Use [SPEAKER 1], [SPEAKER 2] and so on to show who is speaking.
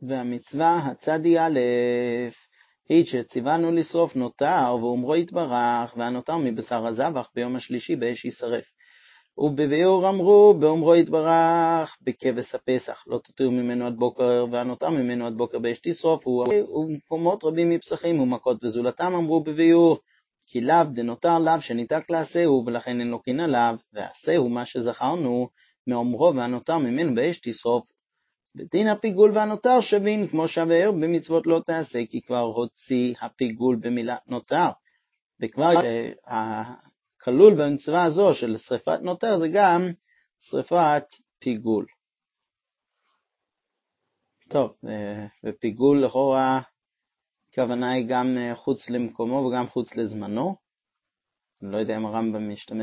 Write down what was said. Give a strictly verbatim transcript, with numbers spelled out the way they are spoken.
[SPEAKER 1] והמצווה הצדי א' היא שציוונו לשרוף נותר ואומרו יתברך, והנותר מבשר הזבח ביום השלישי באש יישרף. ובביאור אמרו באומרו יתברך בכבש הפסח, לא תותיר ממנו עד בוקר, והנותר ממנו עד בוקר באש תשרוף. ובמקומות רבים מפסחים ומכות וזולתם אמרו בביאור, כי לאו דנותר לאו שניתק לעשהו, ולכן אין לו קינא לאו, ועשהו מה שזכרנו מאומרו והנותר ממנו באש תשרוף. ודין הפיגול והנותר שווין, כמו שבאר במצוות לא תעשה, כי כבר הוציא הפיגול במילת נותר, וכבר הכלול במצווה הזו של שריפת נותר זה גם שריפת פיגול. טוב, ופיגול לכאורה הכוונה היא גם חוץ למקומו וגם חוץ לזמנו. אני לא יודע אם הרמב"ם משתמש